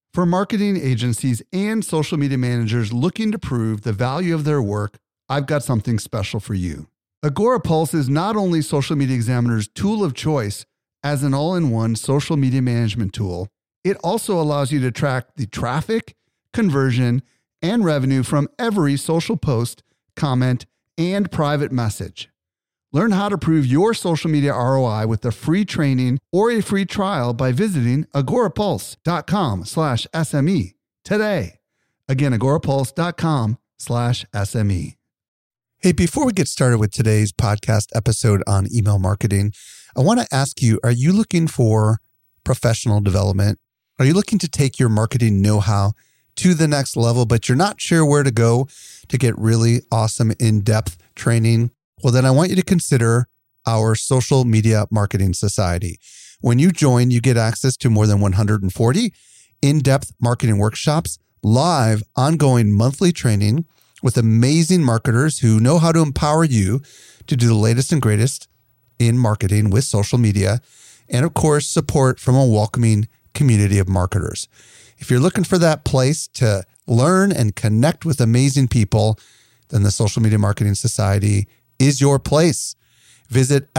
For marketing agencies and social media managers looking to prove the value of their work, I've got something special for you. Agorapulse is not only Social Media Examiner's tool of choice as an all-in-one social media management tool, it also allows you to track the traffic, conversion, and revenue from every social post, comment, and private message. Learn how to prove your social media ROI with a free training or a free trial by visiting agorapulse.com/SME today. Again, agorapulse.com/SME. Hey, before we get started with today's podcast episode on email marketing, I want to ask you, are you looking for professional development? Are you looking to take your marketing know-how to the next level, but you're not sure where to go to get really awesome in-depth training? Well, then I want you to consider our Social Media Marketing Society. When you join, you get access to more than 140 in-depth marketing workshops, live, ongoing monthly training with amazing marketers who know how to empower you to do the latest and greatest in marketing with social media, and of course, support from a welcoming community of marketers. If you're looking for that place to learn and connect with amazing people, then the Social Media Marketing Society is your place. Visit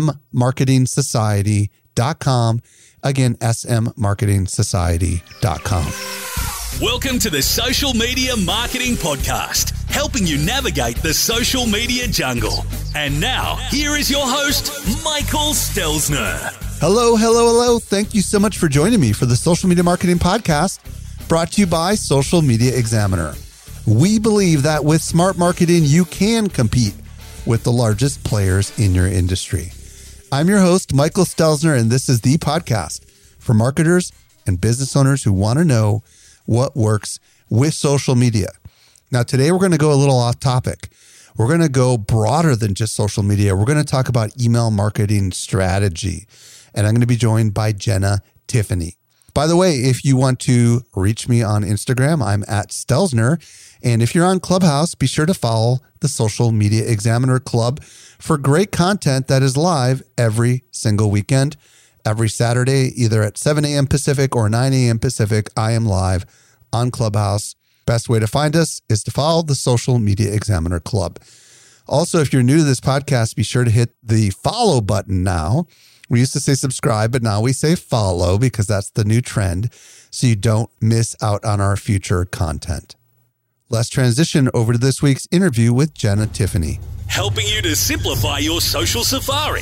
smmarketingsociety.com. Again, smmarketingsociety.com. Welcome to the Social Media Marketing Podcast, helping you navigate the social media jungle. And now, here is your host, Michael Stelzner. Hello. Thank you so much for joining me for the Social Media Marketing Podcast, brought to you by Social Media Examiner. We believe that with smart marketing, you can compete with the largest players in your industry. I'm your host, Michael Stelzner, and this is the podcast for marketers and business owners who want to know what works with social media. Now, today we're going to go a little off topic. We're going to go broader than just social media. We're going to talk about email marketing strategy, and I'm going to be joined by Jenna Tiffany. By the way, if you want to reach me on Instagram, I'm at Stelzner. And if you're on Clubhouse, be sure to follow the Social Media Examiner Club for great content that is live every single weekend. Every Saturday, either at 7 a.m. Pacific or 9 a.m. Pacific, I am live on Clubhouse. Best way to find us is to follow the Social Media Examiner Club. Also, if you're new to this podcast, be sure to hit the follow button now. We used to say subscribe, but now we say follow because that's the new trend, so you don't miss out on our future content. Let's transition over to this week's interview with Jenna Tiffany. Helping you to simplify your social safari.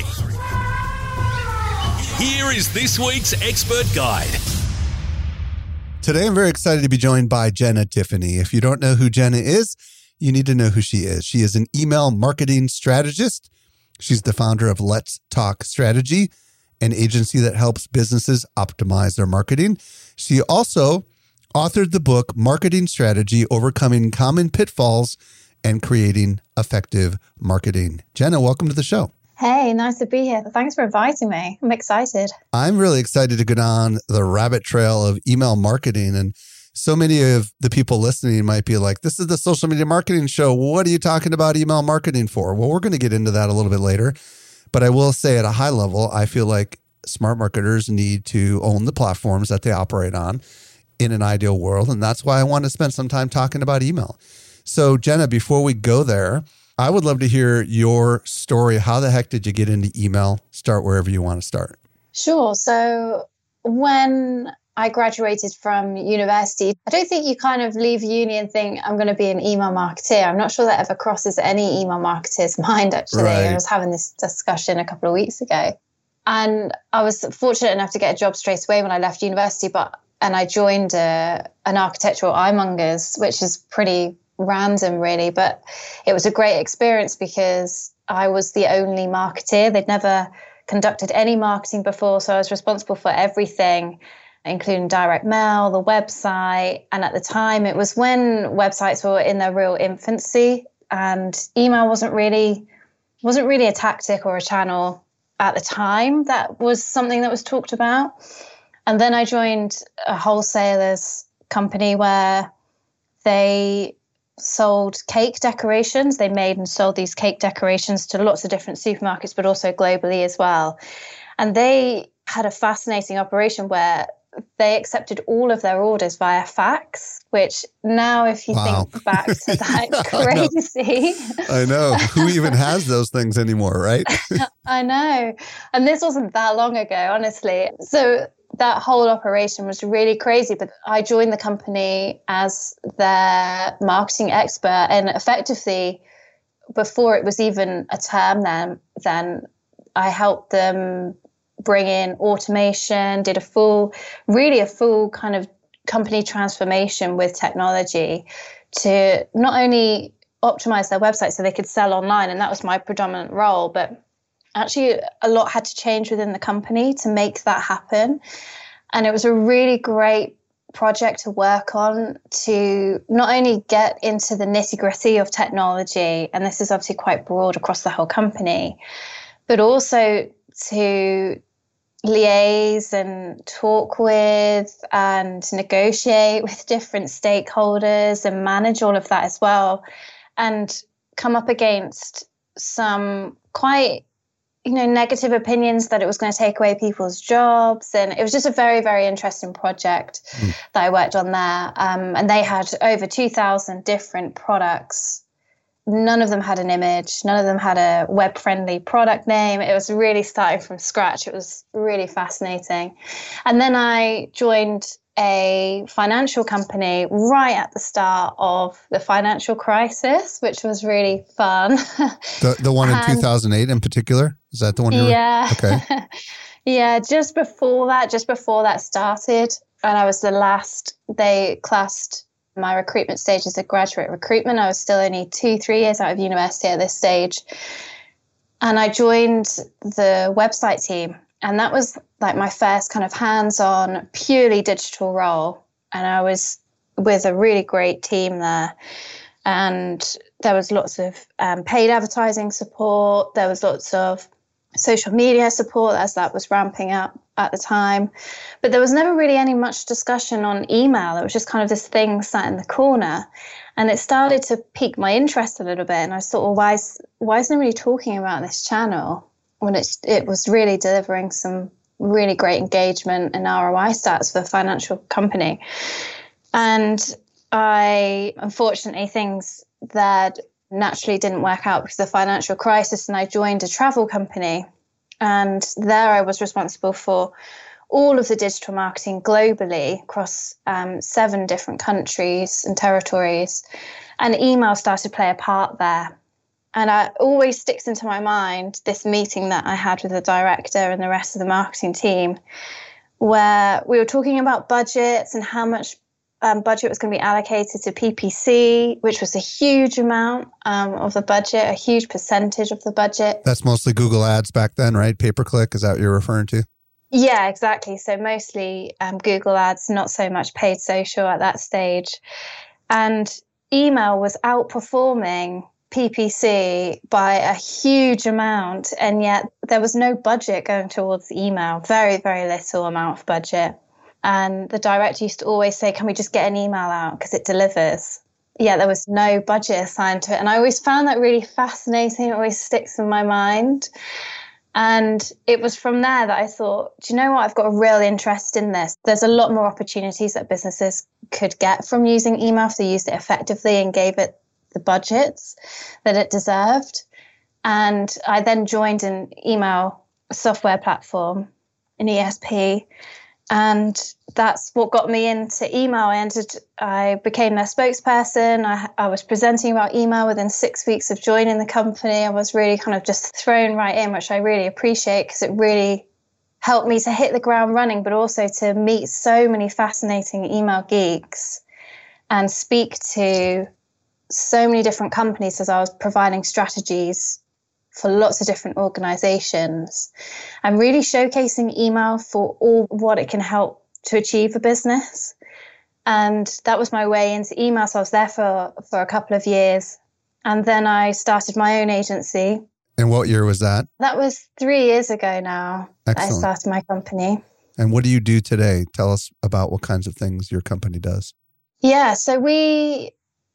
Here is this week's expert guide. Today, I'm very excited to be joined by Jenna Tiffany. If you don't know who Jenna is, you need to know who she is. She is an email marketing strategist. She's the founder of Let's Talk Strategy, an agency that helps businesses optimize their marketing. She also authored the book, Marketing Strategy, Overcoming Common Pitfalls and Creating Effective Marketing. Jenna, welcome to the show. Hey, nice to be here. Thanks for inviting me. I'm excited. I'm really excited to go down the rabbit trail of email marketing. And so many of the people listening might be like, this is the Social Media Marketing Show. What are you talking about email marketing for? Well, we're going to get into that a little bit later. But I will say at a high level, I feel like smart marketers need to own the platforms that they operate on in an ideal world. And that's why I want to spend some time talking about email. So Jenna, before we go there, I would love to hear your story. How the heck did you get into email? Start wherever you want to start. Sure. So when I graduated from university, I don't think you kind of leave uni and think, I'm going to be an email marketer. I'm not sure that ever crosses any email marketer's mind, actually. Right. I was having this discussion a couple of weeks ago. And I was fortunate enough to get a job straight away when I left university, and I joined an architectural iMongers, which is pretty random, really. But it was a great experience because I was the only marketer. They'd never conducted any marketing before, so I was responsible for everything, including direct mail, the website. And at the time, it was when websites were in their real infancy, and email wasn't really a tactic or a channel at the time that was something that was talked about. And then I joined a wholesaler's company where they sold cake decorations. They made and sold these cake decorations to lots of different supermarkets, but also globally as well. And they had a fascinating operation where they accepted all of their orders via fax, which now, if you think back to that, crazy. I know. Who even has those things anymore, right? I know. And this wasn't that long ago, honestly. So that whole operation was really crazy. But I joined the company as their marketing expert, and effectively, before it was even a term then I helped them bring in automation, did a full kind of company transformation with technology to not only optimize their website so they could sell online, and that was my predominant role, but actually a lot had to change within the company to make that happen. And it was a really great project to work on to not only get into the nitty-gritty of technology, and this is obviously quite broad across the whole company, but also to liaise and talk with and negotiate with different stakeholders and manage all of that as well, and come up against some quite negative opinions that it was going to take away people's jobs. And it was just a very, very interesting project that I worked on there. And they had over 2,000 different products. None of them had an image. None of them had a web-friendly product name. It was really starting from scratch. It was really fascinating. And then I joined a financial company right at the start of the financial crisis, which was really fun. The one in 2008 in particular? Is that the one you were? Yeah. Okay. Yeah, just before that started. And I was the last. They classed my recruitment stage as a graduate recruitment. I was still only 2-3 years out of university at this stage. And I joined the website team. And that was like my first kind of hands-on, purely digital role. And I was with a really great team there. And there was lots of paid advertising support. There was lots of social media support as that was ramping up at the time. But there was never really any much discussion on email. It was just kind of this thing sat in the corner. And it started to pique my interest a little bit. And I thought, well, why is nobody talking about this channel when it was really delivering some really great engagement and ROI stats for a financial company? And unfortunately, things that naturally didn't work out because of the financial crisis, and I joined a travel company. And there I was responsible for all of the digital marketing globally across 7 different countries and territories. And email started to play a part there. And it always sticks into my mind, this meeting that I had with the director and the rest of the marketing team, where we were talking about budgets and how much budget was going to be allocated to PPC, which was a huge amount of the budget, a huge percentage of the budget. That's mostly Google Ads back then, right? Pay-per-click, is that what you're referring to? Yeah, exactly. So mostly Google Ads, not so much paid social at that stage. And email was outperforming PPC by a huge amount, and yet there was no budget going towards email, very, very little amount of budget. And the director used to always say, can we just get an email out because it delivers? Yeah, there was no budget assigned to it. And I always found that really fascinating. It always sticks in my mind. And it was from there that I thought, do you know what? I've got a real interest in this. There's a lot more opportunities that businesses could get from using email if they used it effectively and gave it the budgets that it deserved. And I then joined an email software platform, an ESP. And that's what got me into email. I became their spokesperson. I was presenting about email within 6 weeks of joining the company. I was really kind of just thrown right in, which I really appreciate because it really helped me to hit the ground running, but also to meet so many fascinating email geeks and speak to so many different companies as I was providing strategies for lots of different organizations and really showcasing email for all what it can help to achieve a business. And that was my way into email. So I was there for a couple of years. And then I started my own agency. And what year was that? That was 3 years ago now. Excellent. I started my company. And what do you do today? Tell us about what kinds of things your company does. Yeah, so we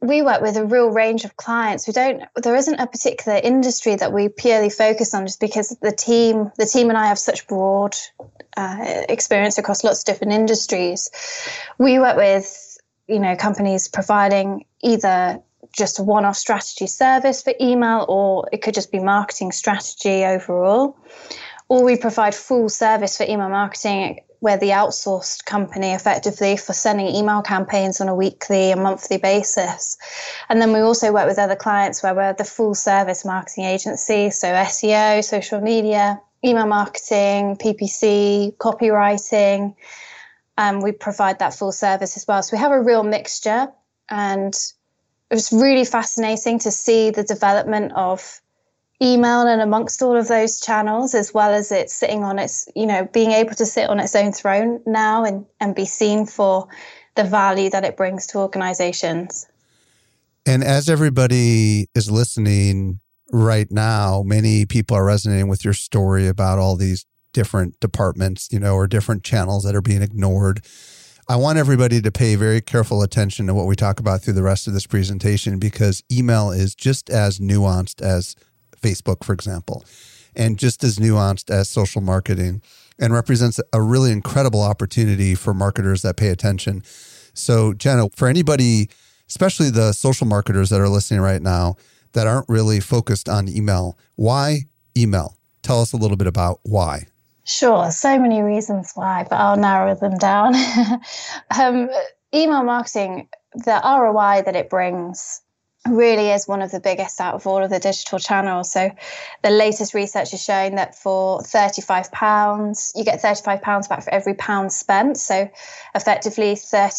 we work with a real range of clients. There isn't a particular industry that we purely focus on, just because the team and I have such broad experience across lots of different industries. We work with, companies providing either just a one-off strategy service for email, or it could just be marketing strategy overall. Or we provide full service for email marketing. We're the outsourced company effectively for sending email campaigns on a weekly and monthly basis. And then we also work with other clients where we're the full service marketing agency. So SEO, social media, email marketing, PPC, copywriting. We provide that full service as well. So we have a real mixture, and it was really fascinating to see the development of email and amongst all of those channels, as well as it sitting on its, being able to sit on its own throne now and be seen for the value that it brings to organizations. And as everybody is listening right now, many people are resonating with your story about all these different departments, or different channels that are being ignored. I want everybody to pay very careful attention to what we talk about through the rest of this presentation, because email is just as nuanced as Facebook, for example, and just as nuanced as social marketing, and represents a really incredible opportunity for marketers that pay attention. So, Jenna, for anybody, especially the social marketers that are listening right now that aren't really focused on email, why email? Tell us a little bit about why. Sure. So many reasons why, but I'll narrow them down. Email marketing, the ROI that it brings really is one of the biggest out of all of the digital channels. So the latest research is showing that for £35, you get £35 back for every pound spent. So effectively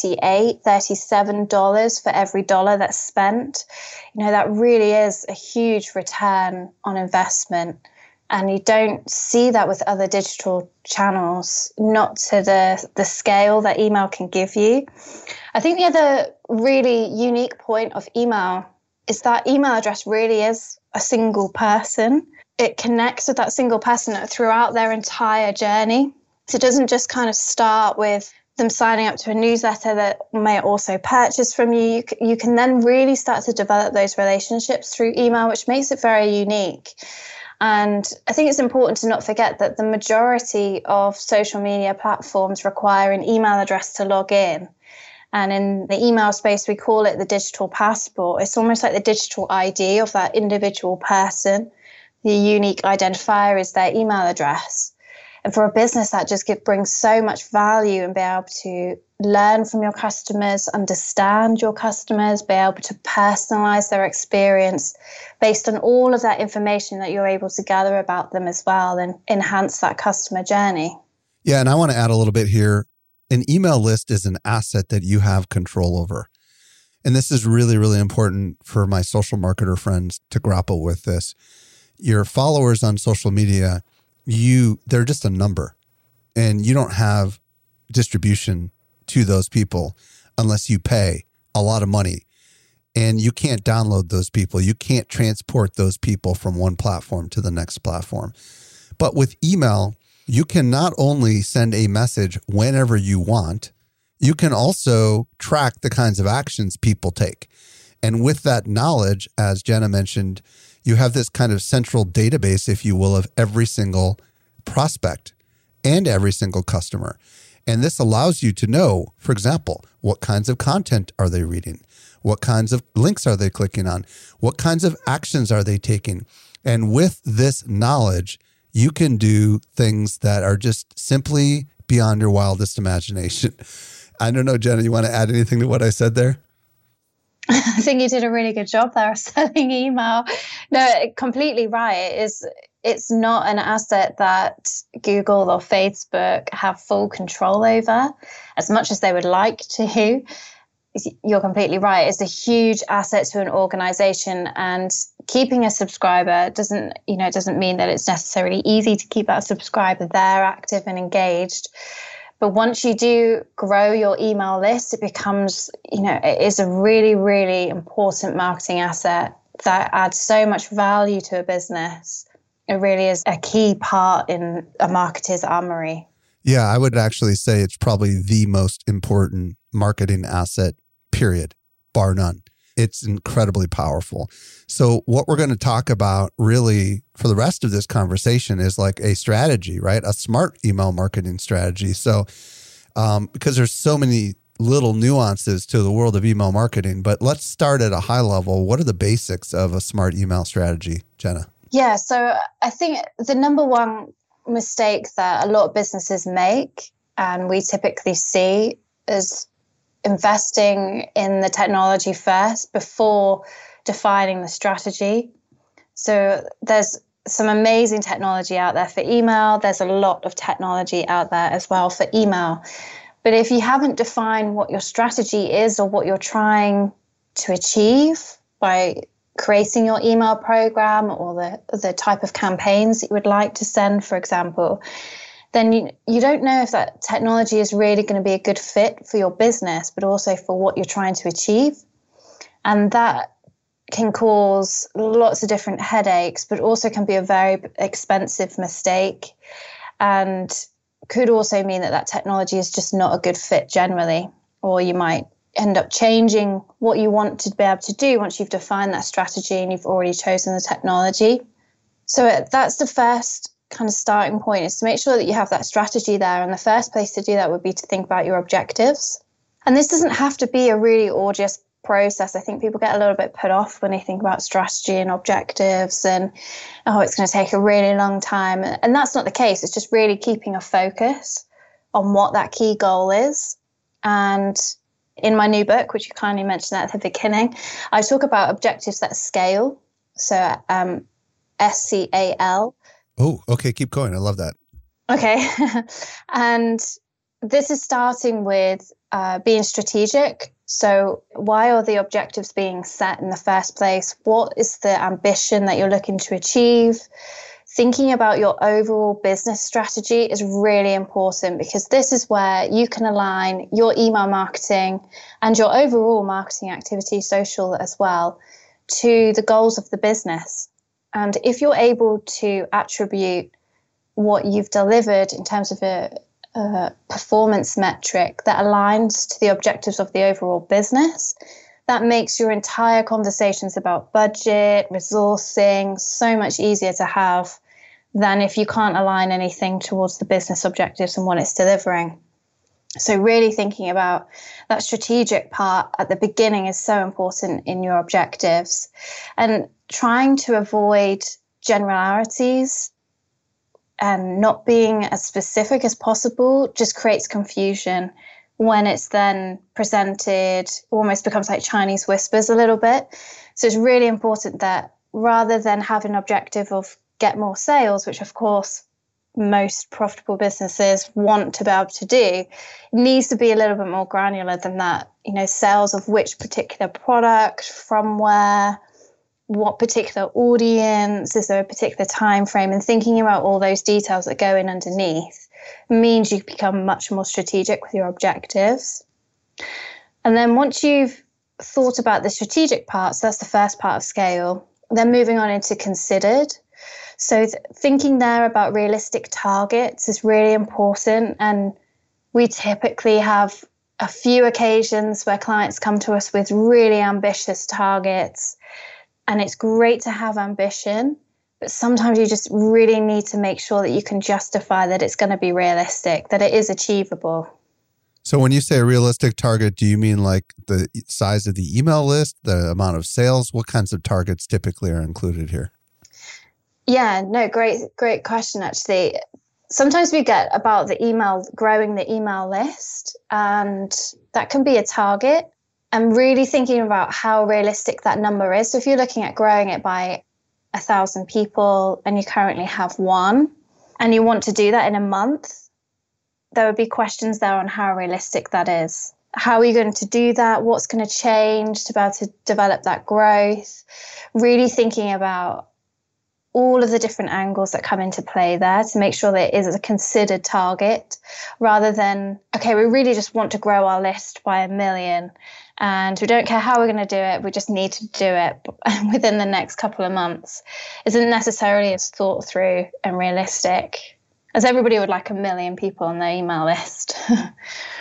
$37 for every dollar that's spent. That really is a huge return on investment. And you don't see that with other digital channels, not to the scale that email can give you. I think the other really unique point of email is that email address really is a single person. It connects with that single person throughout their entire journey. So it doesn't just kind of start with them signing up to a newsletter that may also purchase from you. You can then really start to develop those relationships through email, which makes it very unique. And I think it's important to not forget that the majority of social media platforms require an email address to log in. And in the email space, we call it the digital passport. It's almost like the digital ID of that individual person. The unique identifier is their email address. And for a business, that just brings so much value, and be able to learn from your customers, understand your customers, be able to personalize their experience based on all of that information that you're able to gather about them as well, and enhance that customer journey. Yeah, and I want to add a little bit here. An email list is an asset that you have control over. And this is really, really important for my social marketer friends to grapple with this. Your followers on social media, they're just a number, and you don't have distribution to those people unless you pay a lot of money, and you can't download those people. You can't transport those people from one platform to the next platform. But with email, you can not only send a message whenever you want, you can also track the kinds of actions people take. And with that knowledge, as Jenna mentioned, you have this kind of central database, if you will, of every single prospect and every single customer. And this allows you to know, for example, what kinds of content are they reading? What kinds of links are they clicking on? What kinds of actions are they taking? And with this knowledge, you can do things that are just simply beyond your wildest imagination. I don't know, Jenna, you want to add anything to what I said there? I think you did a really good job there of selling email. No, completely right. It's not an asset that Google or Facebook have full control over as much as they would like to. You're completely right. It's a huge asset to an organization, and keeping a subscriber doesn't mean that it's necessarily easy to keep that subscriber there active and engaged. But once you do grow your email list, it becomes, it is a really, really important marketing asset that adds so much value to a business. It really is a key part in a marketer's armory. Yeah, I would actually say it's probably the most important marketing asset, period, bar none. It's incredibly powerful. So what we're going to talk about really for the rest of this conversation is like a strategy, right? A smart email marketing strategy. So because there's so many little nuances to the world of email marketing, but let's start at a high level. What are the basics of a smart email strategy, Jenna? Yeah, so I think the number one mistake that a lot of businesses make, and we typically see, is investing in the technology first before defining the strategy. So there's some amazing technology out there for email. There's a lot of technology out there as well for email. But if you haven't defined what your strategy is or what you're trying to achieve by creating your email program or the type of campaigns that you would like to send, for example, then you don't know if that technology is really going to be a good fit for your business, but also for what you're trying to achieve. And that can cause lots of different headaches, but also can be a very expensive mistake, and could also mean that technology is just not a good fit generally, or you might end up changing what you want to be able to do once you've defined that strategy and you've already chosen the technology. So that's the first kind of starting point, is to make sure that you have that strategy there. And the first place to do that would be to think about your objectives. And this doesn't have to be a really arduous process. I think people get a little bit put off when they think about strategy and objectives and, oh, it's going to take a really long time. And that's not the case. It's just really keeping a focus on what that key goal is. And in my new book, which you kindly mentioned at the beginning, I talk about objectives that scale. So SCAL. Oh, okay. Keep going. I love that. Okay. And this is starting with being strategic. So why are the objectives being set in the first place? What is the ambition that you're looking to achieve? Thinking about your overall business strategy is really important, because this is where you can align your email marketing and your overall marketing activity, social as well, to the goals of the business. And if you're able to attribute what you've delivered in terms of a performance metric that aligns to the objectives of the overall business, that makes your entire conversations about budget, resourcing so much easier to have than if you can't align anything towards the business objectives and what it's delivering. So really thinking about that strategic part at the beginning is so important in your objectives, and trying to avoid generalities and not being as specific as possible just creates confusion when it's then presented, almost becomes like Chinese whispers a little bit. So it's really important that rather than have an objective of get more sales, which of course most profitable businesses want to be able to do, it needs to be a little bit more granular than that. You know, sales of which particular product, from where, what particular audience, is there a particular time frame, and thinking about all those details that go in underneath means you become much more strategic with your objectives. And then once you've thought about the strategic parts, that's the first part of scale, then moving on into considered. So thinking there about realistic targets is really important, and we typically have a few occasions where clients come to us with really ambitious targets. And it's great to have ambition, but sometimes you just really need to make sure that you can justify that it's going to be realistic, that it is achievable. So when you say a realistic target, do you mean like the size of the email list, the amount of sales? What kinds of targets typically are included here? Yeah, no, great question, actually. Sometimes we get about the email, growing the email list, and that can be a target. And really thinking about how realistic that number is. So if you're looking at growing it by 1,000 people and you currently have one, and you want to do that in a month, there would be questions there on how realistic that is. How are you going to do that? What's going to change to be able to develop that growth? Really thinking about all of the different angles that come into play there to make sure that it is a considered target, rather than, okay, we really just want to grow our list by 1 million and we don't care how we're going to do it, we just need to do it within the next couple of months. Isn't necessarily as thought through and realistic as everybody would like 1 million people on their email list.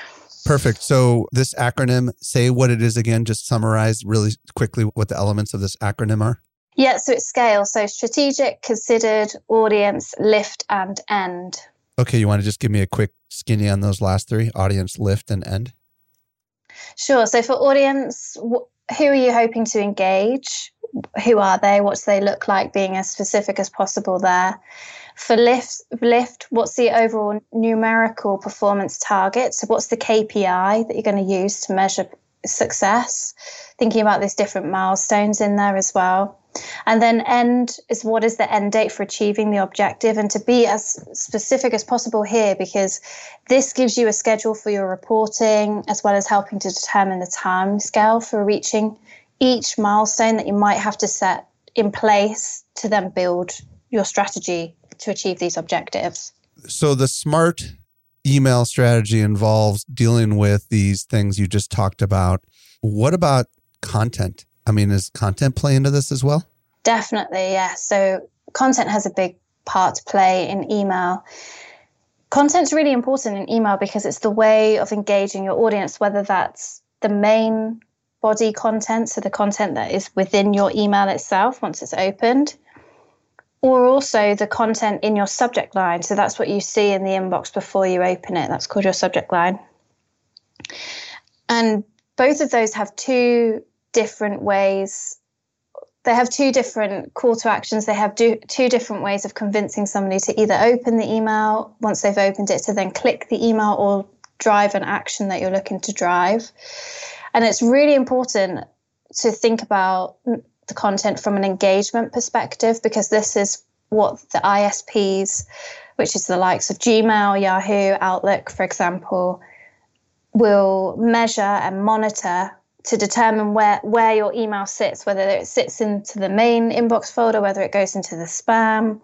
Perfect. So this acronym, say what it is again, just summarize really quickly what the elements of this acronym are. Yeah, so it's SCALE. So strategic, considered, audience, lift, and end. Okay, you want to just give me a quick skinny on those last three, audience, lift, and end? Sure. So for audience, who are you hoping to engage? Who are they? What do they look like? Being as specific as possible there. For lift, what's the overall numerical performance target? So what's the KPI that you're going to use to measure success? Thinking about these different milestones in there as well. And then end is what is the end date for achieving the objective, and to be as specific as possible here, because this gives you a schedule for your reporting as well as helping to determine the time scale for reaching each milestone that you might have to set in place to then build your strategy to achieve these objectives. So the SMART email strategy involves dealing with these things you just talked about. What about content? I mean, does content play into this as well? Definitely, yeah. So content has a big part to play in email. Content's really important in email because it's the way of engaging your audience, whether that's the main body content, so the content that is within your email itself once it's opened, or also the content in your subject line. So that's what you see in the inbox before you open it. That's called your subject line. And both of those have two different ways. They have two different call to actions. They have two different ways of convincing somebody to either open the email once they've opened it, to then click the email or drive an action that you're looking to drive. And it's really important to think about the content from an engagement perspective, because this is what the ISPs, which is the likes of Gmail, Yahoo, Outlook, for example, will measure and monitor to determine where your email sits, whether it sits into the main inbox folder, whether it goes into the spam.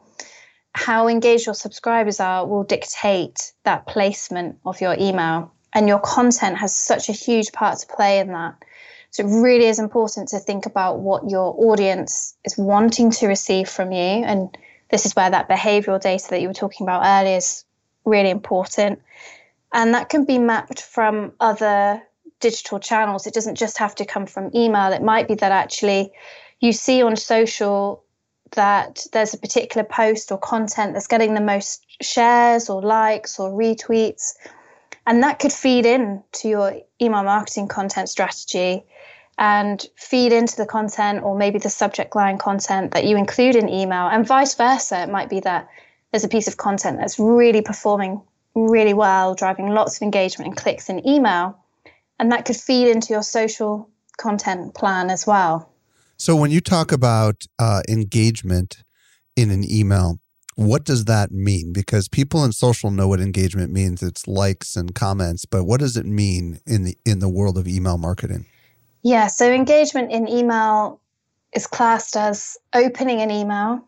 How engaged your subscribers are will dictate that placement of your email. And your content has such a huge part to play in that. So it really is important to think about what your audience is wanting to receive from you. And this is where that behavioral data that you were talking about earlier is really important. And that can be mapped from other digital channels. It doesn't just have to come from email. It might be that actually you see on social that there's a particular post or content that's getting the most shares or likes or retweets. And that could feed in to your email marketing content strategy and feed into the content or maybe the subject line content that you include in email, and vice versa. It might be that there's a piece of content that's really performing really well, driving lots of engagement and clicks in email, and that could feed into your social content plan as well. So when you talk about engagement in an email, what does that mean? Because people in social know what engagement means. It's likes and comments, but what does it mean in the world of email marketing? Yeah, so engagement in email is classed as opening an email.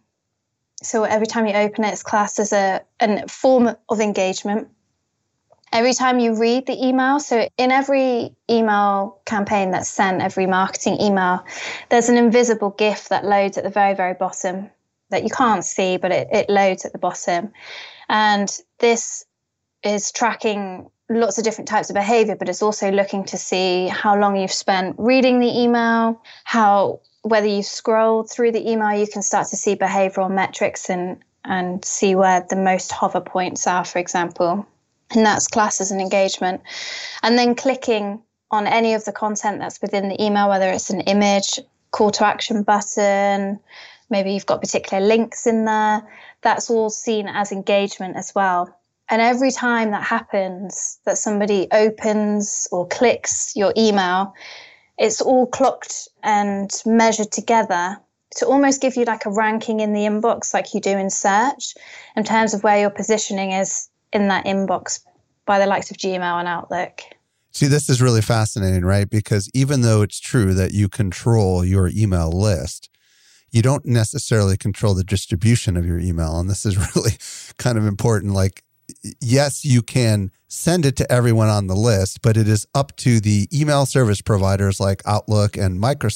So every time you open it, it's classed as a form of engagement. Every time you read the email, so in every email campaign that's sent, every marketing email, there's an invisible GIF that loads at the very, very bottom that you can't see, but it loads at the bottom. And this is tracking lots of different types of behavior, but it's also looking to see how long you've spent reading the email, whether you've scrolled through the email. You can start to see behavioral metrics and see where the most hover points are, for example. And that's classed as an engagement. And then clicking on any of the content that's within the email, whether it's an image, call to action button, maybe you've got particular links in there, that's all seen as engagement as well. And every time that happens, that somebody opens or clicks your email, it's all clocked and measured together to almost give you like a ranking in the inbox like you do in search in terms of where your positioning is in that inbox by the likes of Gmail and Outlook. See, this is really fascinating, right? Because even though it's true that you control your email list, you don't necessarily control the distribution of your email. And this is really kind of important. Like, yes, you can send it to everyone on the list, but it is up to the email service providers like Outlook and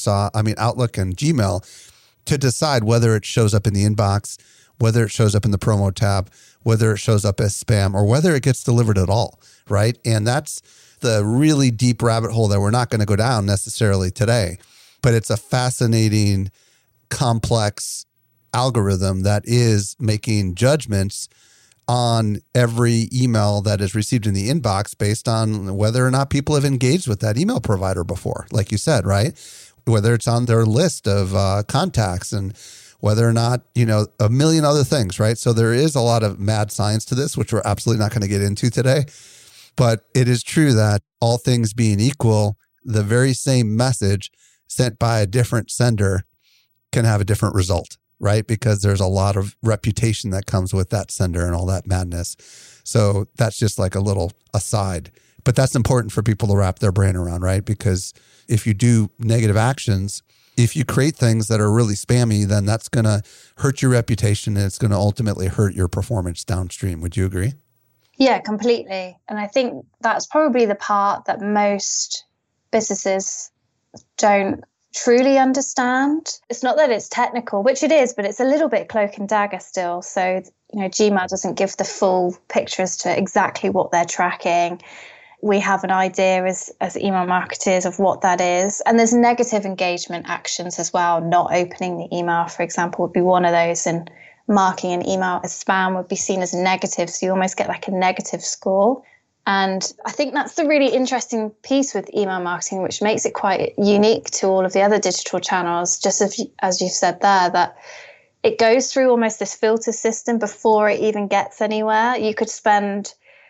Outlook and Gmail to decide whether it shows up in the inbox, whether it shows up in the promo tab, whether it shows up as spam, or whether it gets delivered at all, right? And that's the really deep rabbit hole that we're not going to go down necessarily today. But it's a fascinating, complex algorithm that is making judgments on every email that is received in the inbox based on whether or not people have engaged with that email provider before, like you said, right? Whether it's on their list of contacts and whether or not, a million other things, right? So there is a lot of mad science to this, which we're absolutely not going to get into today. But it is true that all things being equal, the very same message sent by a different sender can have a different result, right? Because there's a lot of reputation that comes with that sender and all that madness. So that's just like a little aside. But that's important for people to wrap their brain around, right? Because if you do negative actions, if you create things that are really spammy, then that's going to hurt your reputation and it's going to ultimately hurt your performance downstream. Would you agree? Yeah, completely. And I think that's probably the part that most businesses don't truly understand. It's not that it's technical, which it is, but it's a little bit cloak and dagger still. So, Gmail doesn't give the full picture as to exactly what they're tracking. We have an idea as email marketers of what that is. And there's negative engagement actions as well. Not opening the email, for example, would be one of those. And marking an email as spam would be seen as negative. So you almost get like a negative score. And I think that's the really interesting piece with email marketing, which makes it quite unique to all of the other digital channels, just as you've said there, that it goes through almost this filter system before it even gets anywhere. You could spend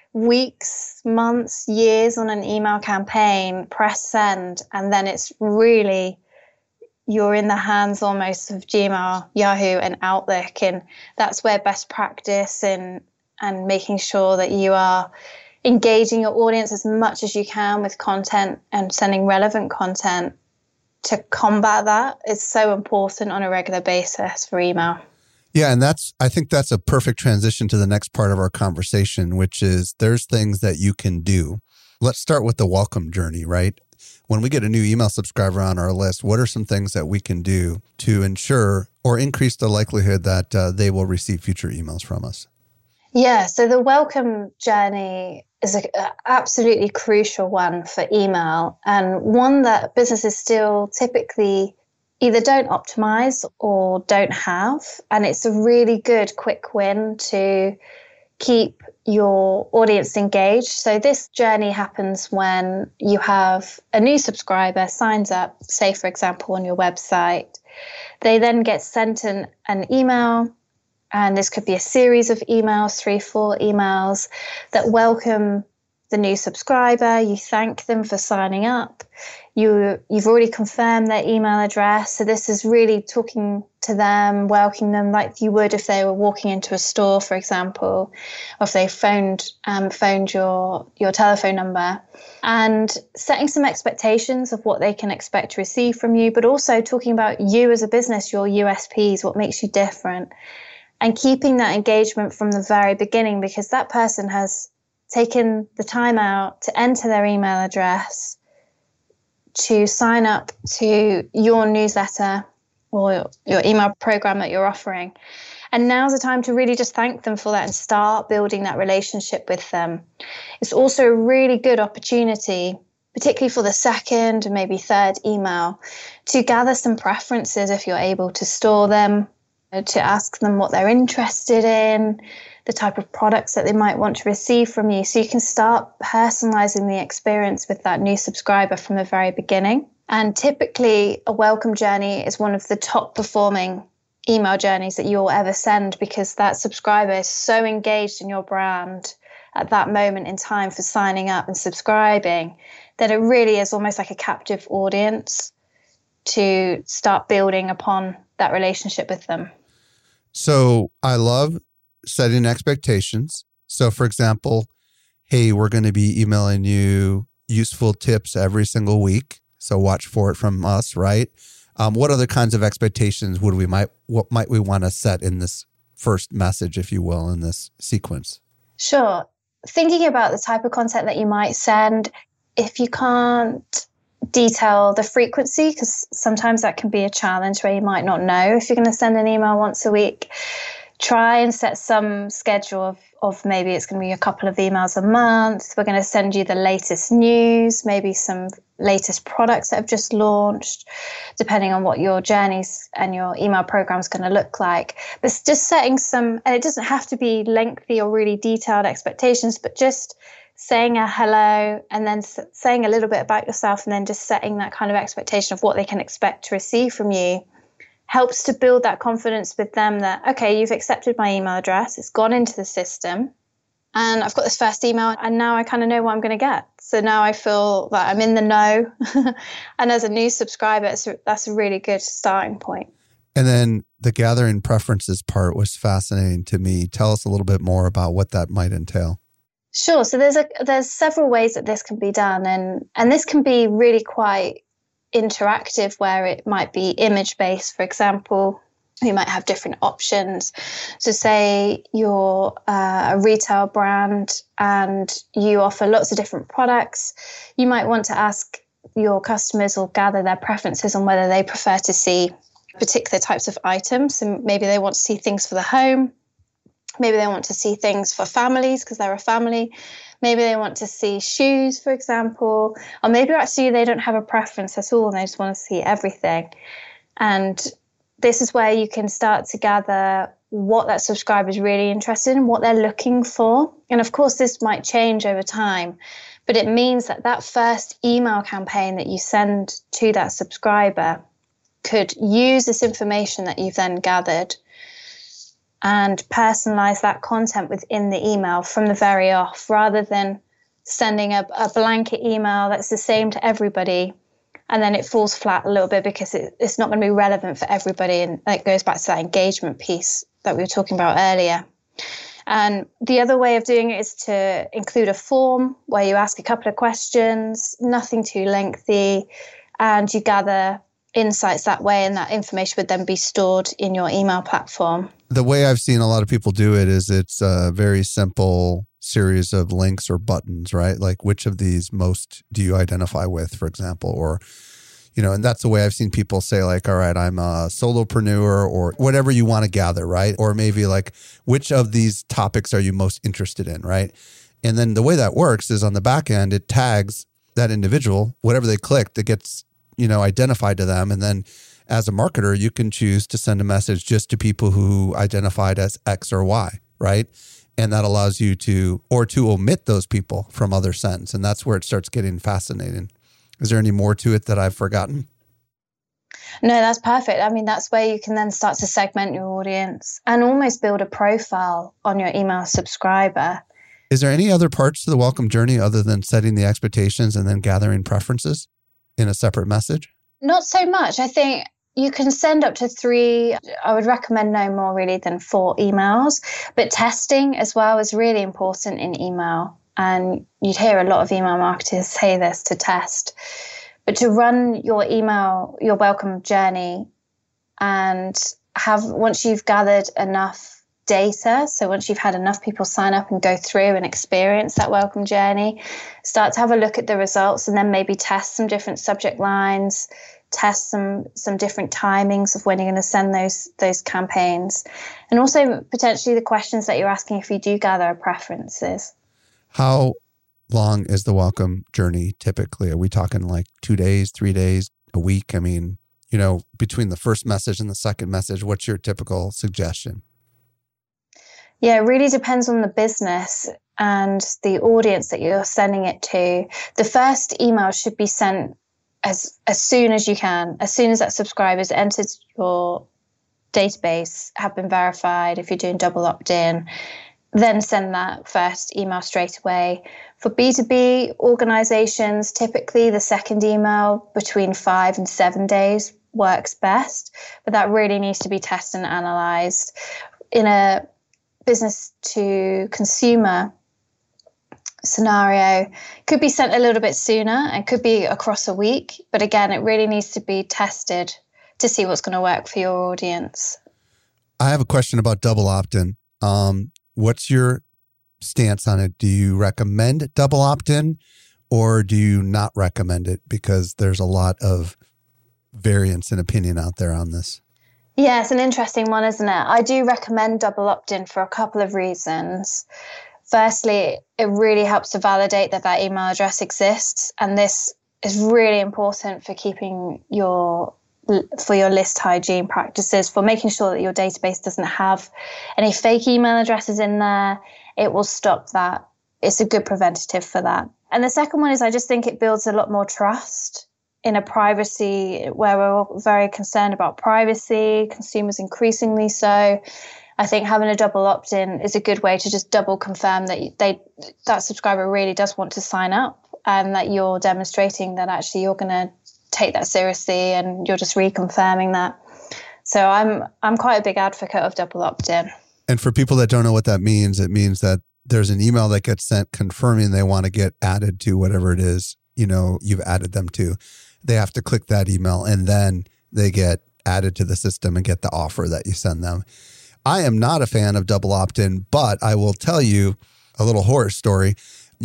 weeks, months, years on an email campaign, press send, and then it's really, you're in the hands almost of Gmail, Yahoo, and Outlook. And that's where best practice and making sure that you are engaging your audience as much as you can with content and sending relevant content to combat that is so important on a regular basis for email. Yeah, and I think that's a perfect transition to the next part of our conversation, which is there's things that you can do. Let's start with the welcome journey, right? When we get a new email subscriber on our list, what are some things that we can do to ensure or increase the likelihood that they will receive future emails from us? Yeah, so the welcome journey is an absolutely crucial one for email, and one that businesses still typically either don't optimize or don't have. And it's a really good quick win to keep your audience engaged. So this journey happens when you have a new subscriber signs up, say, for example, on your website. They then get sent an email. And this could be a series of emails, 3-4 emails that welcome the new subscriber. You thank them for signing up. You've already confirmed their email address. So this is really talking to them, welcoming them like you would if they were walking into a store, for example, or if they phoned your telephone number, and setting some expectations of what they can expect to receive from you, but also talking about you as a business, your USPs, what makes you different. And keeping that engagement from the very beginning, because that person has taken the time out to enter their email address, to sign up to your newsletter or your email program that you're offering. And now's the time to really just thank them for that and start building that relationship with them. It's also a really good opportunity, particularly for the second and maybe third email, to gather some preferences if you're able to store them, to ask them what they're interested in, the type of products that they might want to receive from you. So you can start personalizing the experience with that new subscriber from the very beginning. And typically a welcome journey is one of the top performing email journeys that you'll ever send, because that subscriber is so engaged in your brand at that moment in time for signing up and subscribing that it really is almost like a captive audience to start building upon that relationship with them. So I love setting expectations. So for example, hey, we're going to be emailing you useful tips every single week. So watch for it from us, right? What other kinds of expectations what might we want to set in this first message, if you will, in this sequence? Sure. Thinking about the type of content that you might send, if you can't detail the frequency, because sometimes that can be a challenge where you might not know if you're going to send an email once a week, try and set some schedule of maybe it's going to be a couple of emails a month. We're going to send you the latest news, maybe some latest products that have just launched, depending on what your journeys and your email program is going to look like. But it's just setting some, and it doesn't have to be lengthy or really detailed expectations, but just saying a hello and then saying a little bit about yourself and then just setting that kind of expectation of what they can expect to receive from you helps to build that confidence with them that, okay, you've accepted my email address, it's gone into the system, and I've got this first email, and now I kind of know what I'm going to get. So now I feel that I'm in the know. And as a new subscriber, that's a really good starting point. And then the gathering preferences part was fascinating to me. Tell us a little bit more about what that might entail. Sure. So there's several ways that this can be done, and this can be really quite interactive, where it might be image-based. For example, you might have different options. So say you're a retail brand and you offer lots of different products. You might want to ask your customers or gather their preferences on whether they prefer to see particular types of items. So maybe they want to see things for the home. Maybe they want to see things for families because they're a family. Maybe they want to see shoes, for example. Or maybe actually they don't have a preference at all and they just want to see everything. And this is where you can start to gather what that subscriber is really interested in, what they're looking for. And of course, this might change over time, but it means that that first email campaign that you send to that subscriber could use this information that you've then gathered and personalize that content within the email from the very off, rather than sending a blanket email that's the same to everybody. And then it falls flat a little bit because it's not going to be relevant for everybody. And that goes back to that engagement piece that we were talking about earlier. And the other way of doing it is to include a form where you ask a couple of questions, nothing too lengthy, and you gather insights that way, and that information would then be stored in your email platform. The way I've seen a lot of people do it is it's a very simple series of links or buttons, right? Like, which of these most do you identify with, for example, or, and that's the way I've seen people say, like, all right, I'm a solopreneur, or whatever you want to gather, right? Or maybe like, which of these topics are you most interested in, right? And then the way that works is on the back end, it tags that individual, whatever they clicked, it gets, identified to them. And then as a marketer, you can choose to send a message just to people who identified as X or Y, right? And that allows you to omit those people from other sends. And that's where it starts getting fascinating. Is there any more to it that I've forgotten? No, that's perfect. I mean, that's where you can then start to segment your audience and almost build a profile on your email subscriber. Is there any other parts to the welcome journey other than setting the expectations and then gathering preferences in a separate message? Not so much. I think you can send up to 3. I would recommend no more really than 4 emails. But testing as well is really important in email. And you'd hear a lot of email marketers say this, to test. But to run your email, your welcome journey, and once you've gathered enough data, so once you've had enough people sign up and go through and experience that welcome journey, start to have a look at the results and then maybe test some different subject lines, test some different timings of when you're going to send those campaigns, and also potentially the questions that you're asking if you do gather preferences. How long is the welcome journey typically? Are we talking like 2 days, 3 days, a week? I mean, between the first message and the second message, what's your typical suggestion? Yeah, it really depends on the business and the audience that you're sending it to. The first email should be sent as soon as you can, as soon as that subscriber's entered your database, have been verified. If you're doing double opt-in, then send that first email straight away. For B2B organizations, typically the second email between 5 and 7 days works best, but that really needs to be tested and analyzed. In a business to consumer scenario, could be sent a little bit sooner and could be across a week. But again, it really needs to be tested to see what's going to work for your audience. I have a question about double opt-in. What's your stance on it? Do you recommend double opt-in or do you not recommend it? Because there's a lot of variance in opinion out there on this. Yeah, it's an interesting one, isn't it? I do recommend double opt-in for a couple of reasons. Firstly, it really helps to validate that that email address exists. And this is really important for keeping your list hygiene practices, for making sure that your database doesn't have any fake email addresses in there. It will stop that. It's a good preventative for that. And the second one is I just think it builds a lot more trust in a privacy where we're all very concerned about privacy, consumers increasingly so. I think having a double opt-in is a good way to just double confirm that that subscriber really does want to sign up, and that you're demonstrating that actually you're going to take that seriously, and you're just reconfirming that. So I'm quite a big advocate of double opt-in. And for people that don't know what that means, it means that there's an email that gets sent confirming they want to get added to whatever it is, you've added them to. They have to click that email and then they get added to the system and get the offer that you send them. I am not a fan of double opt-in, but I will tell you a little horror story.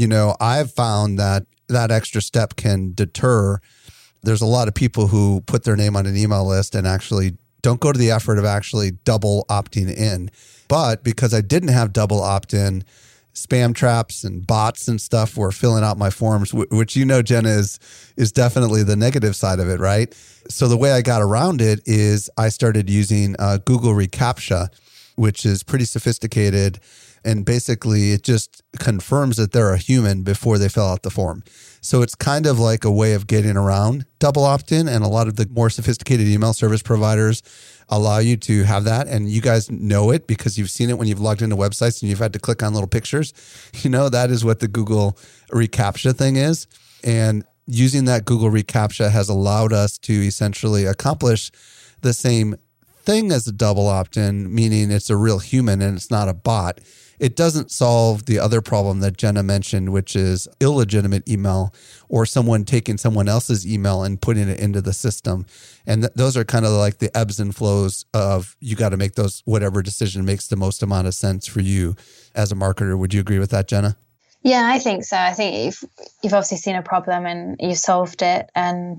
I've found that extra step can deter. There's a lot of people who put their name on an email list and actually don't go to the effort of actually double opting in. But because I didn't have double opt-in, spam traps and bots and stuff were filling out my forms, which Jenna, is definitely the negative side of it, right? So the way I got around it is I started using Google reCAPTCHA, which is pretty sophisticated. And basically, it just confirms that they're a human before they fill out the form. So it's kind of like a way of getting around double opt-in. And a lot of the more sophisticated email service providers allow you to have that. And you guys know it because you've seen it when you've logged into websites and you've had to click on little pictures. That is what the Google reCAPTCHA thing is. And using that Google reCAPTCHA has allowed us to essentially accomplish the same thing as a double opt-in, meaning it's a real human and it's not a bot. It doesn't solve the other problem that Jenna mentioned, which is illegitimate email or someone taking someone else's email and putting it into the system. And those are kind of like the ebbs and flows of you got to make those, whatever decision makes the most amount of sense for you as a marketer. Would you agree with that, Jenna? Yeah, I think so. I think you've obviously seen a problem and you solved it. And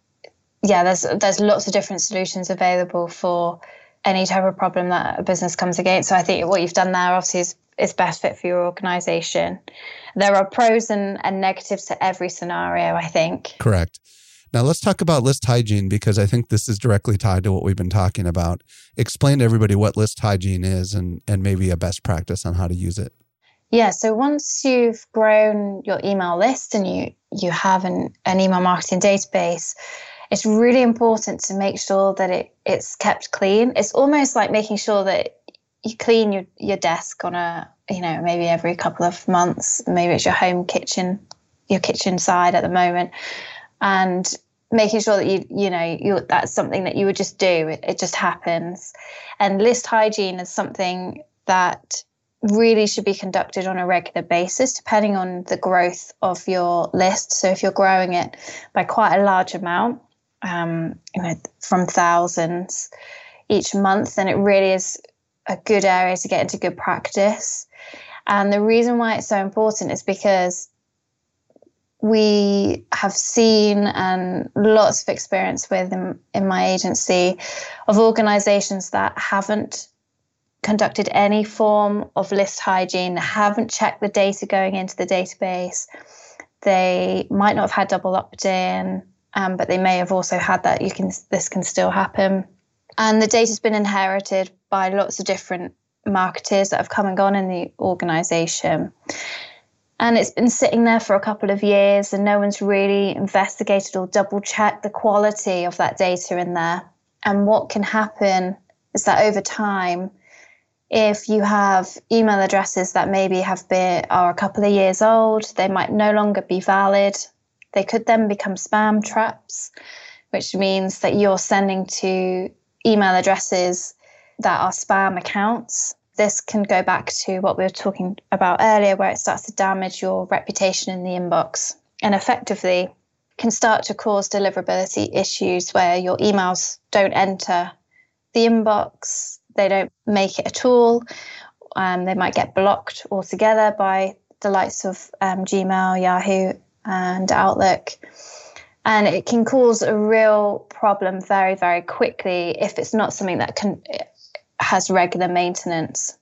yeah, there's lots of different solutions available for any type of problem that a business comes against. So I think what you've done there obviously is best fit for your organization. There are pros and negatives to every scenario, I think. Correct. Now let's talk about list hygiene, because I think this is directly tied to what we've been talking about. Explain to everybody what list hygiene is and maybe a best practice on how to use it. Yeah, so once you've grown your email list and you have an email marketing database, it's really important to make sure that it's kept clean. It's almost like making sure that you clean your desk on maybe every couple of months. Maybe it's your kitchen side at the moment, and making sure that that's something that you would just do. It just happens. And list hygiene is something that really should be conducted on a regular basis, depending on the growth of your list. So if you're growing it by quite a large amount, from thousands each month, then it really is a good area to get into good practice. And the reason why it's so important is because we have seen and lots of experience with in my agency of organizations that haven't conducted any form of list hygiene, haven't checked the data going into the database. They might not have had double opt-in, but they may have also had that. This can still happen. And the data's been inherited by lots of different marketers that have come and gone in the organization. And it's been sitting there for a couple of years and no one's really investigated or double checked the quality of that data in there. And what can happen is that over time, if you have email addresses that maybe are a couple of years old, they might no longer be valid. They could then become spam traps, which means that you're sending to email addresses that are spam accounts. This can go back to what we were talking about earlier, where it starts to damage your reputation in the inbox and effectively can start to cause deliverability issues where your emails don't enter the inbox. They don't make it at all. They might get blocked altogether by the likes of Gmail, Yahoo, and Outlook. And it can cause a real problem very, very quickly if it's not something that has regular maintenance.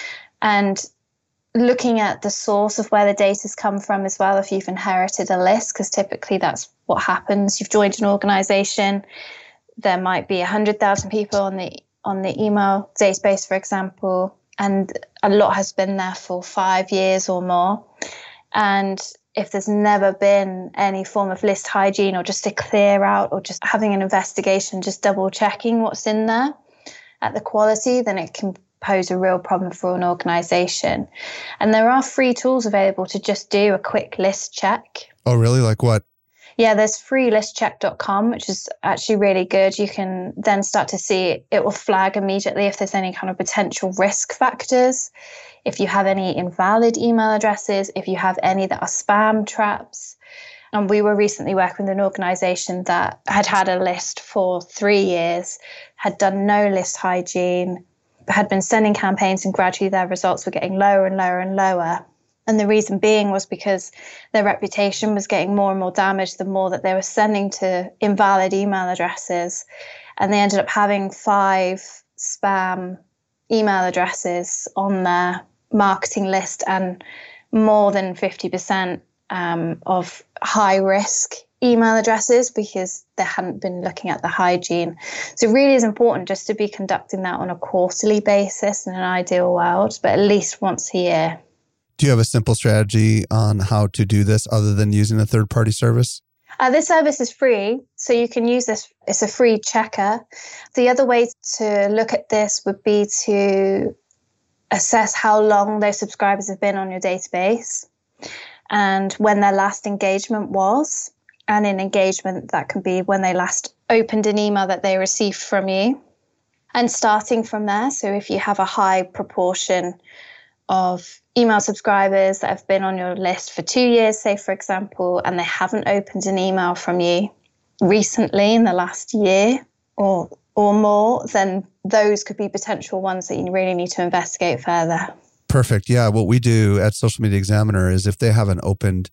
And looking at the source of where the data's come from as well, if you've inherited a list, because typically that's what happens. You've joined an organization, there might be 100,000 people on the email database, for example, and a lot has been there for 5 years or more. And if there's never been any form of list hygiene or just a clear out or just having an investigation, just double checking what's in there at the quality, then it can pose a real problem for an organization. And there are free tools available to just do a quick list check. Oh, really? Like what? Yeah, there's freelistcheck.com, which is actually really good. You can then start to see it will flag immediately if there's any kind of potential risk factors, if you have any invalid email addresses, if you have any that are spam traps. And we were recently working with an organization that had a list for 3 years, had done no list hygiene, had been sending campaigns, and gradually their results were getting lower and lower and lower. And the reason being was because their reputation was getting more and more damaged the more that they were sending to invalid email addresses. And they ended up having 5 spam email addresses on their marketing list and more than 50% of high risk email addresses because they hadn't been looking at the hygiene. So it really is important just to be conducting that on a quarterly basis in an ideal world, but at least once a year. Do you have a simple strategy on how to do this other than using a third-party service? This service is free, so you can use this. It's a free checker. The other way to look at this would be to assess how long those subscribers have been on your database and when their last engagement was. And in engagement, that can be when they last opened an email that they received from you. And starting from there, so if you have a high proportion of email subscribers that have been on your list for 2 years, say, for example, and they haven't opened an email from you recently in the last year or more, then those could be potential ones that you really need to investigate further. Perfect. Yeah. What we do at Social Media Examiner is if they haven't opened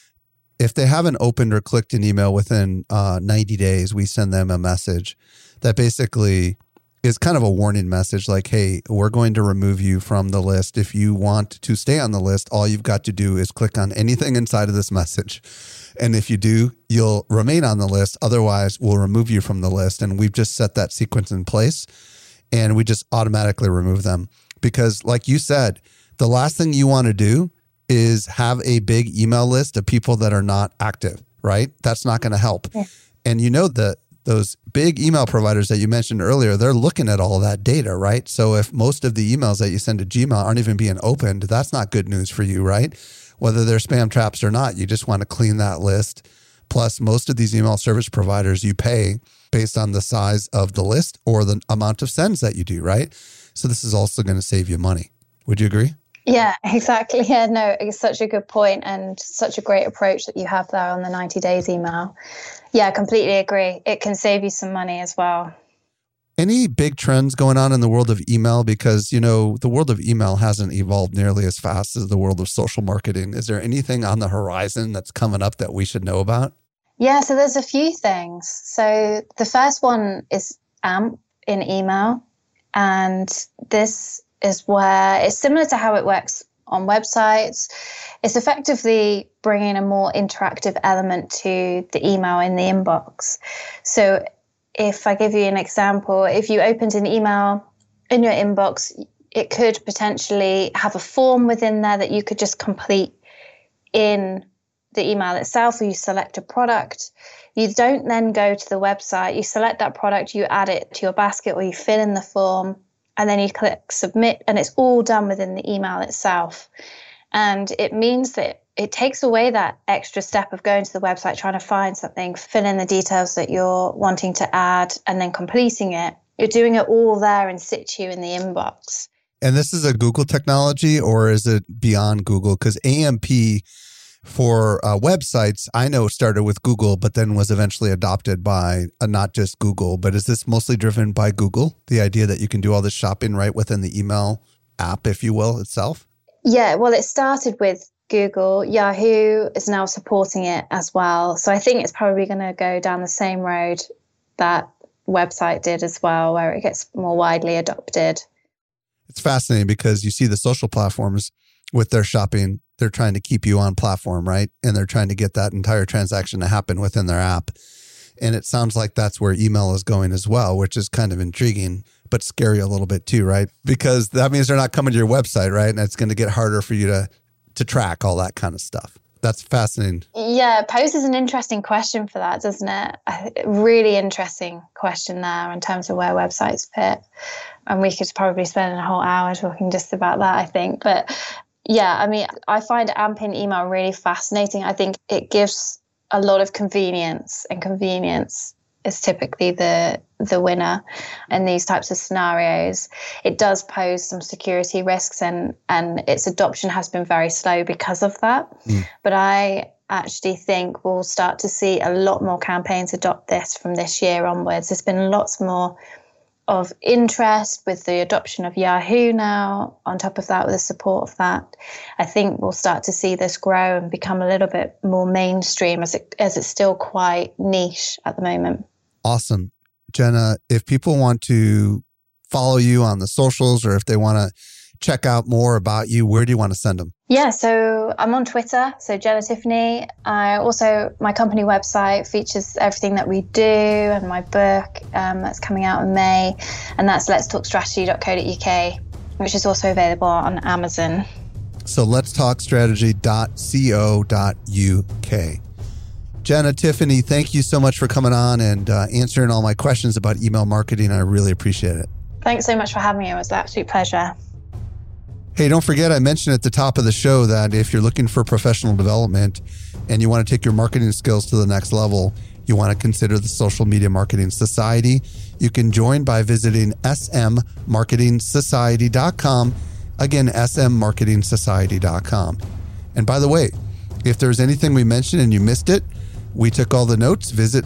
or clicked an email within 90 days, we send them a message that basically is kind of a warning message like, hey, we're going to remove you from the list. If you want to stay on the list, all you've got to do is click on anything inside of this message. And if you do, you'll remain on the list. Otherwise, we'll remove you from the list. And we've just set that sequence in place and we just automatically remove them. Because like you said, the last thing you want to do is have a big email list of people that are not active, right? That's not going to help. Yeah. And you know that those big email providers that you mentioned earlier, they're looking at all that data, right? So if most of the emails that you send to Gmail aren't even being opened, that's not good news for you, right? Whether they're spam traps or not, you just want to clean that list. Plus, most of these email service providers you pay based on the size of the list or the amount of sends that you do, right? So this is also going to save you money. Would you agree? Yeah, exactly. Yeah, no, it's such a good point and such a great approach that you have there on the 90 days email. Yeah, I completely agree. It can save you some money as well. Any big trends going on in the world of email? Because, you know, the world of email hasn't evolved nearly as fast as the world of social marketing. Is there anything on the horizon that's coming up that we should know about? Yeah, so there's a few things. So the first one is AMP in email. And this is where it's similar to how it works on websites. It's effectively bringing a more interactive element to the email in the inbox. So if I give you an example, if you opened an email in your inbox, it could potentially have a form within there that you could just complete in the email itself, or you select a product. You don't then go to the website, you select that product, you add it to your basket, or you fill in the form, and then you click submit, and it's all done within the email itself. And it means that it takes away that extra step of going to the website, trying to find something, fill in the details that you're wanting to add, and then completing it. You're doing it all there in situ in the inbox. And this is a Google technology, or is it beyond Google? Because AMP for websites, I know started with Google, but then was eventually adopted by not just Google. But is this mostly driven by Google? The idea that you can do all this shopping right within the email app, if you will, itself? Yeah, well, it started with Google. Yahoo is now supporting it as well. So I think it's probably going to go down the same road that website did as well, where it gets more widely adopted. It's fascinating because you see the social platforms with their shopping, they're trying to keep you on platform, right? And they're trying to get that entire transaction to happen within their app. And it sounds like that's where email is going as well, which is kind of intriguing, but scary a little bit too, right? Because that means they're not coming to your website, right? And it's going to get harder for you to track all that kind of stuff. That's fascinating. Yeah, it poses an interesting question for that, doesn't it? A really interesting question there in terms of where websites fit. And we could probably spend a whole hour talking just about that, I think. But yeah, I mean, I find AMP in email really fascinating. I think it gives a lot of convenience, and convenience is typically the winner in these types of scenarios. It does pose some security risks, and its adoption has been very slow because of that. But I actually think we'll start to see a lot more campaigns adopt this from this year onwards. There's been lots more of interest with the adoption of Yahoo now. On top of that, with the support of that, I think we'll start to see this grow and become a little bit more mainstream, as it's still quite niche at the moment. Awesome. Jenna, if people want to follow you on the socials, or if they want to check out more about you, where do you want to send them? Yeah, so I'm on Twitter, so Jenna Tiffany. My company website features everything that we do, and my book that's coming out in May, and that's letstalkstrategy.co.uk, which is also available on Amazon. So letstalkstrategy.co.uk. Jenna Tiffany, thank you so much for coming on and answering all my questions about email marketing. I really appreciate it. Thanks so much for having me. It was an absolute pleasure. Hey, don't forget, I mentioned at the top of the show that if you're looking for professional development and you want to take your marketing skills to the next level, you want to consider the Social Media Marketing Society. You can join by visiting smmarketingsociety.com. Again, smmarketingsociety.com. And by the way, if there's anything we mentioned and you missed it, we took all the notes. Visit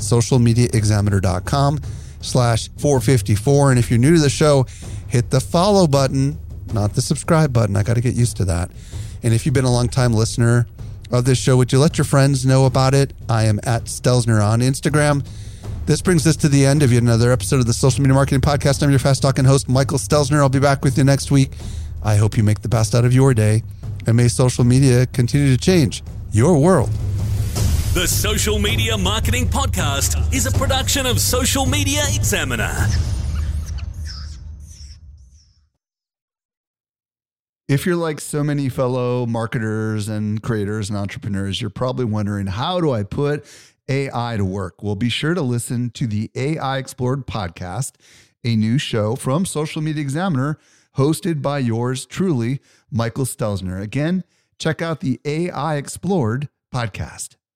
socialmediaexaminer.com/454. And if you're new to the show, hit the follow button, not the subscribe button. I got to get used to that. And if you've been a long time listener of this show, would you let your friends know about it? I am at Stelzner on Instagram. This brings us to the end of yet another episode of the Social Media Marketing Podcast. I'm your fast talking host, Michael Stelzner. I'll be back with you next week. I hope you make the best out of your day, and may social media continue to change your world. The Social Media Marketing Podcast is a production of Social Media Examiner. If you're like so many fellow marketers and creators and entrepreneurs, you're probably wondering, how do I put AI to work? Well, be sure to listen to the AI Explored podcast, a new show from Social Media Examiner, hosted by yours truly, Michael Stelzner. Again, check out the AI Explored podcast.